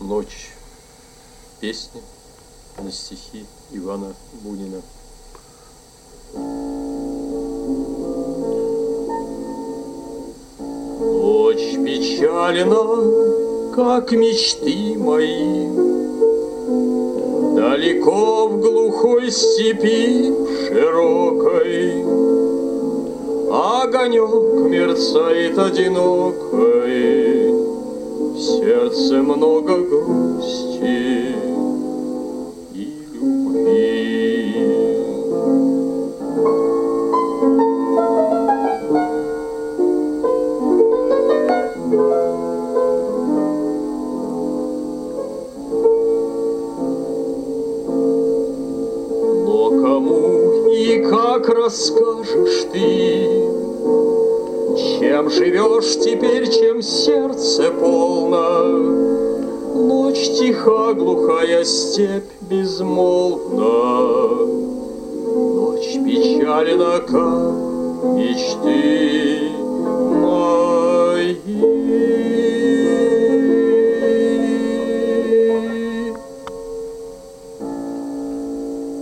Ночь. Песня на стихи Ивана Бунина. Ночь печальна, как мечты мои, далеко в глухой степи широкой огонек мерцает одинокой, в сердце много грусти и любви. Но кому и как расскажешь ты, чем живешь теперь, чем сердце полно? Ночь тиха, глухая степь безмолвна, ночь печальна, как мечты